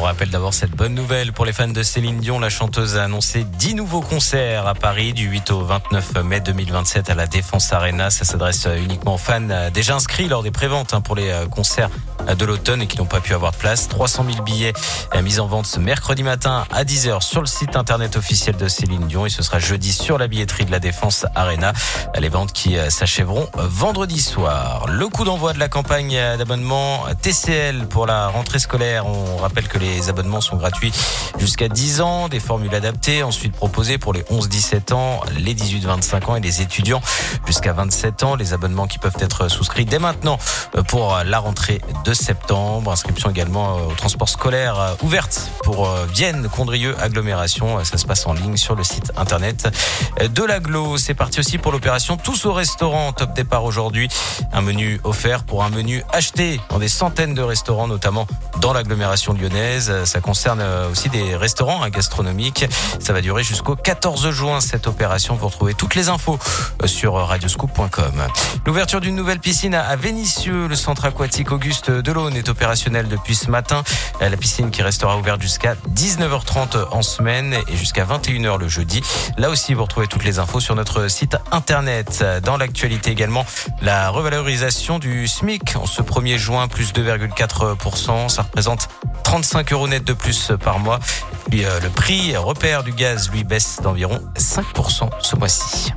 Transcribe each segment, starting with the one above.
rappelle d'abord cette bonne nouvelle pour les fans de Céline Dion. La chanteuse a annoncé 10 nouveaux concerts à Paris du 8 au 29 mai 2027 à la Défense Arena. Ça s'adresse uniquement aux fans déjà inscrits lors des préventes pour les concerts de l'automne et qui n'ont pas pu avoir de place. 300 000 billets mis en vente ce mercredi matin à 10h sur le site internet officiel de Céline Dion et ce sera jeudi sur la billetterie de la Défense Arena. Les ventes qui s'achèveront vendredi soir. Le coup d'envoi de la campagne d'abonnement TCL pour la rentrée scolaire. On rappelle que les abonnements sont gratuits jusqu'à 10 ans, des formules adaptées ensuite proposées pour les 11-17 ans, les 18-25 ans et les étudiants jusqu'à 27 ans. Les abonnements qui peuvent être souscrits dès maintenant pour la rentrée de septembre. Inscription également au transport scolaire ouverte pour Vienne, Condrieu, agglomération. Ça se passe en ligne sur le site internet de l'agglo. C'est parti aussi pour l'opération Tous au restaurant. Top départ aujourd'hui. Un menu offert pour un menu acheté dans des centaines de restaurants, notamment dans l'agglomération lyonnaise. Ça concerne aussi des restaurants gastronomiques. Ça va durer jusqu'au 14 juin cette opération. Vous retrouvez toutes les infos sur radioscoop.com. L'ouverture d'une nouvelle piscine à Vénissieux. Le centre aquatique Auguste Delaune est opérationnel depuis ce matin. La piscine qui restera ouverte jusqu'à 19h30 en semaine et jusqu'à 21h le jeudi. Là aussi, vous retrouvez toutes les infos sur notre site internet. Dans l'actualité également, la revalorisation du SMIC en ce 1er juin, plus 2,4%. Ça représente 35 € net de plus par mois. Et puis, le prix repère du gaz, lui, baisse d'environ 5% ce mois-ci.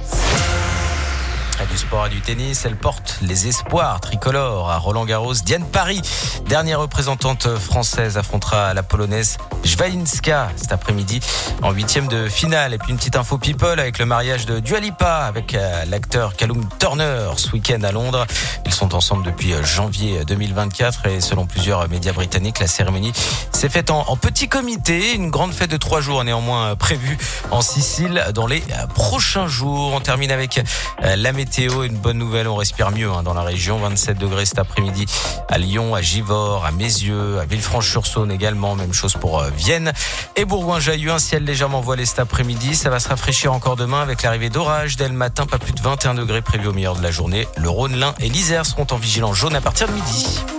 Du sport et du tennis, elle porte les espoirs tricolores à Roland-Garros. Diane Paris, dernière représentante française, affrontera la polonaise Jwalinska cet après-midi en 8e de finale. Et puis une petite info people avec le mariage de Dua Lipa avec l'acteur Callum Turner ce week-end à Londres. Ils sont ensemble depuis janvier 2024 et selon plusieurs médias britanniques, la cérémonie s'est faite en petit comité. Une grande fête de 3 jours néanmoins prévue en Sicile dans les prochains jours. On termine avec la météo. Une bonne nouvelle, on respire mieux dans la région. 27 degrés cet après-midi à Lyon, à Givors, à Mézieux, à Villefranche-sur-Saône également. Même chose pour Vienne et Bourgoin-Jallieu. Un ciel légèrement voilé cet après-midi. Ça va se rafraîchir encore demain avec l'arrivée d'orage. Dès le matin, pas plus de 21 degrés prévus au milieu de la journée. Le Rhône, l'Ain et l'Isère seront en vigilance jaune à partir de midi.